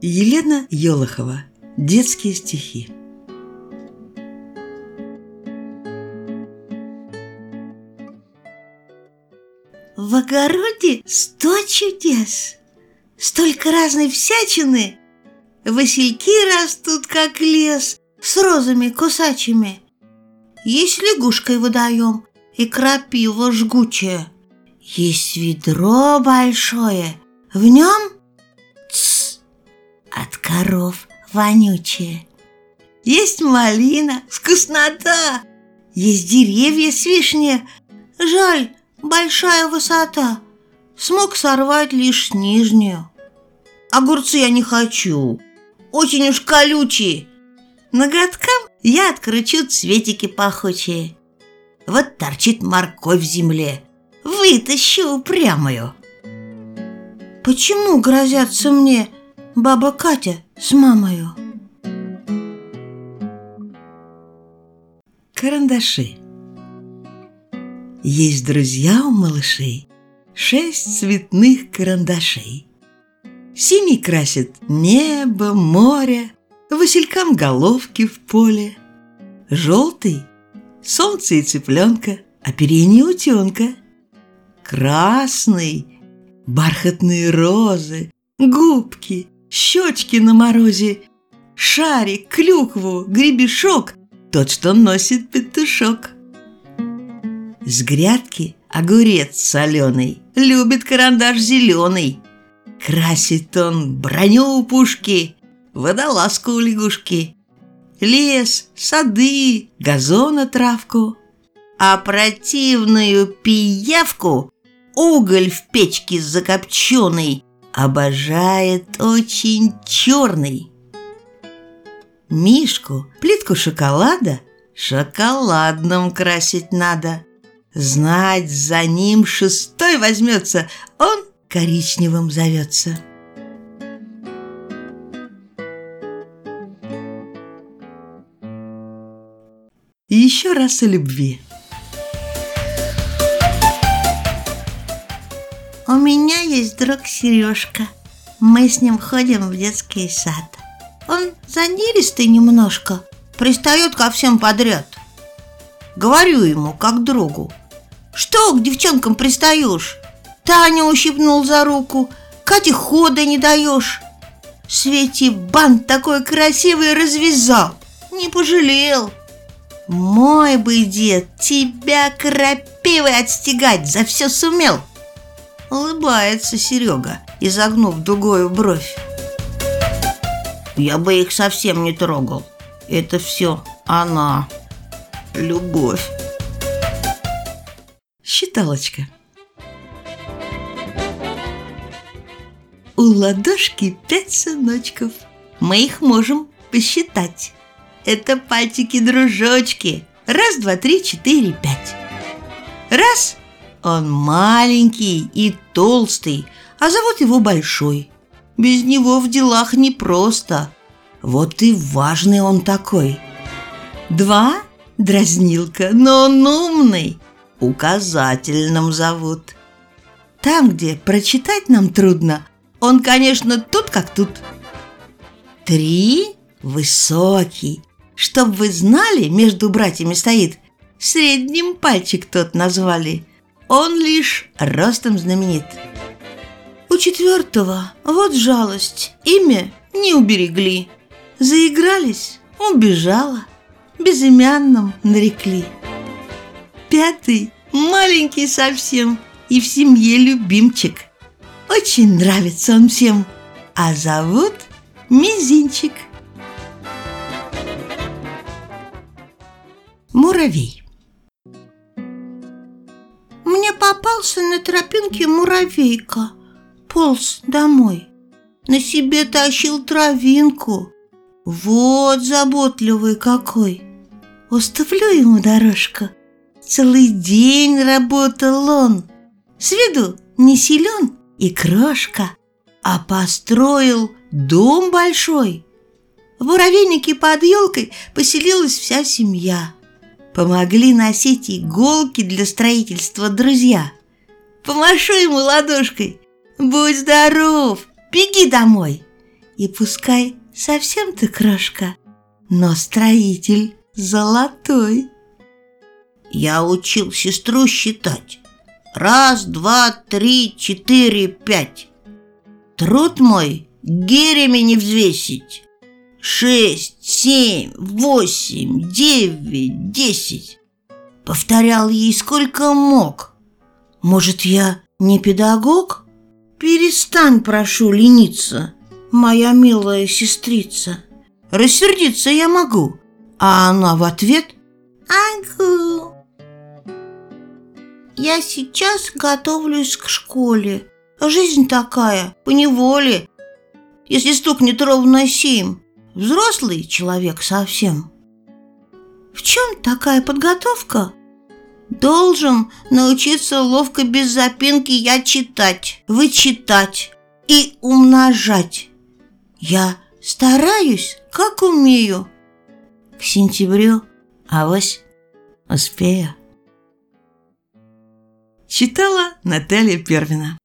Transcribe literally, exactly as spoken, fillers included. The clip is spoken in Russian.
Елена Елохова. Детские стихи. В огороде сто чудес, столько разной всячины. Васильки растут, как лес, с розами кусачими. Есть лягушкой водоем и крапива жгучая. Есть ведро большое, в нем тс, от коров вонючее. Есть малина, вкуснота. Есть деревья с вишней, жаль, большая высота. Смог сорвать лишь нижнюю. Огурцы я не хочу, очень уж колючие. Ноготкам я откручу цветики пахучие. Вот торчит морковь в земле, вытащу упрямую. Почему грозятся мне баба Катя с мамою? Карандаши. Есть друзья у малышей шесть цветных карандашей. Синий красит небо, море, василькам головки в поле. Желтый — солнце и цыпленка, оперение утенка. Красный — бархатные розы, губки, щечки на морозе. Шарик, клюкву, гребешок — тот, что носит петушок. С грядки огурец соленый, любит карандаш зеленый. Красит он броню у пушки, водолазку у лягушки, лес, сады, газона травку. А противную пиявку, уголь в печке закопченый, обожает очень черный. Мишку, плитку шоколада, шоколадным красить надо. Знать, за ним шестой возьмется, он коричневым зовется. Еще раз о любви. У меня есть друг Сережка. Мы с ним ходим в детский сад. Он задиристый немножко, пристает ко всем подряд. Говорю ему, как другу: что к девчонкам пристаешь? Таню ущипнул за руку, Кате хода не даешь. Свете бант такой красивый развязал, не пожалел. Мой бы дед тебя крапивой отстегать за все сумел. Улыбается Серега, изогнув дугою бровь. Я бы их совсем не трогал. Это все она, любовь. Считалочка. У ладошки пять сыночков. Мы их можем посчитать. Это пальчики-дружочки. Раз, два, три, четыре, пять. Раз — он маленький и толстый, а зовут его Большой. Без него в делах непросто. Вот и важный он такой. Два — дразнилка, но он умный. Указательным зовут. Там, где прочитать нам трудно, он, конечно, тут как тут. Три — высокий. Чтоб вы знали, между братьями стоит. Средним пальчик тот назвали. Он лишь ростом знаменит. У четвертого, вот жалость, имя не уберегли. Заигрались, убежала, безымянным нарекли. Пятый маленький совсем и в семье любимчик. Очень нравится он всем, а зовут Мизинчик. Муравей. Мне попался на тропинке муравейка, полз домой, на себе тащил травинку. Вот заботливый какой. Уступлю ему дорожку. Целый день работал он. С виду не силен и крошка, а построил дом большой. В муравейнике под елкой поселилась вся семья. Помогли носить иголки для строительства друзья. Помашу ему ладошкой: будь здоров, беги домой. И пускай совсем ты крошка, но строитель золотой. Я учил сестру считать. Раз, два, три, четыре, пять. Труд мой гирями не взвесить. Шесть, семь, восемь, девять, десять. Повторял ей сколько мог. Может, я не педагог? Перестань, прошу, лениться, моя милая сестрица. Рассердиться я могу, а она в ответ: «Агу». Я сейчас готовлюсь к школе. Жизнь такая, поневоле. Если стукнет ровно семь, взрослый человек совсем. В чем такая подготовка? Должен научиться ловко без запинки я читать, вычитать и умножать. Я стараюсь, как умею. К сентябрю авось успею. Читала Наталья Первина.